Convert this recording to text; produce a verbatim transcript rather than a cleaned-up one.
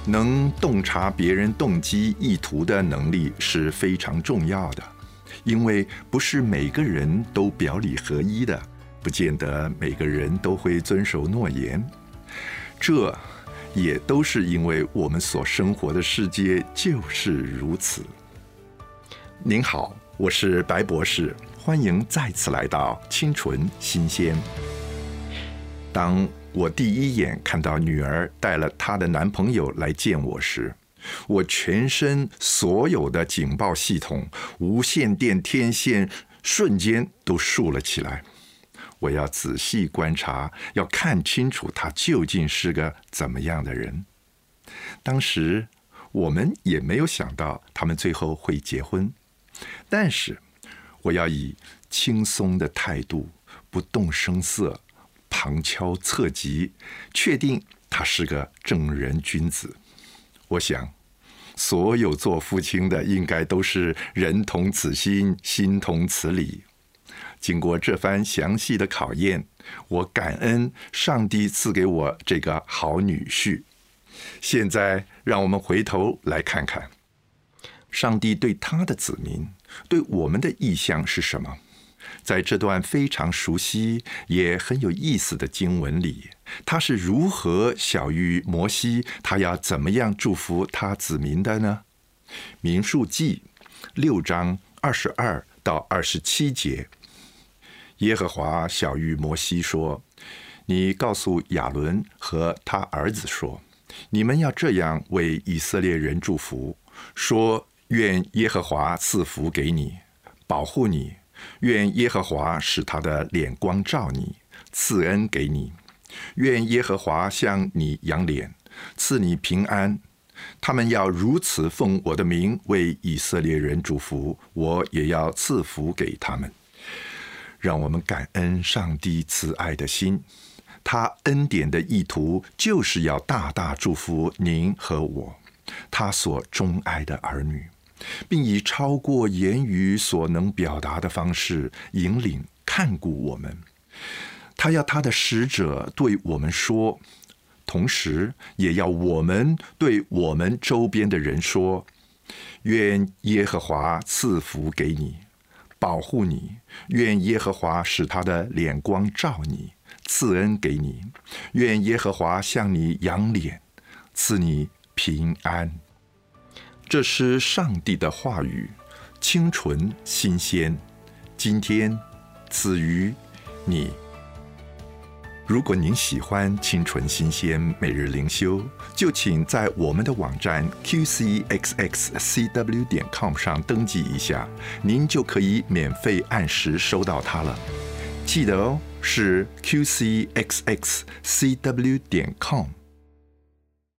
能洞察别人动机意图的能力是非常重要的，因为不是每个人都表里合一的，不见得每个人都会遵守诺言。这也都是因为我们所生活的世界就是如此。您好，我是白博士，欢迎再次来到清纯新鲜。当我第一眼看到女儿带了她的男朋友来见我时，我全身所有的警报系统、无线电天线瞬间都竖了起来。我要仔细观察，要看清楚他究竟是个怎么样的人。当时我们也没有想到他们最后会结婚，但是我要以轻松的态度，不动声色，旁敲侧击，确定他是个正人君子。我想所有做父亲的应该都是人同此心，心同此理。经过这番详细的考验，我感恩上帝赐给我这个好女婿。现在让我们回头来看看，上帝对他的子民，对我们的意向是什么？在这段非常熟悉也很有意思的经文里，他是如何晓谕摩西，他要怎么样祝福他子民的呢？民数记六章二十二到二十七节，耶和华晓谕摩西说：你告诉亚伦和他儿子说，你们要这样为以色列人祝福，说愿耶和华赐福给你，保护你，愿耶和华使他的脸光照你，赐恩给你，愿耶和华向你扬脸，赐你平安。他们要如此奉我的名为以色列人祝福，我也要赐福给他们。让我们感恩上帝慈爱的心，他恩典的意图就是要大大祝福您和我，他所钟爱的儿女，并以超过言语所能表达的方式引领看顾我们。他要他的使者对我们说，同时也要我们对我们周边的人说，愿耶和华赐福给你，保护你，愿耶和华使他的脸光照你，赐恩给你，愿耶和华向你扬脸，赐你平安。这是上帝的话语，清纯新鲜，今天赐予你。如果您喜欢清纯新鲜每日灵修，就请在我们的网站 Q C X X C W 点 com 上登记一下，您就可以免费按时收到它了。记得哦，是 Q C X X C W 点 com。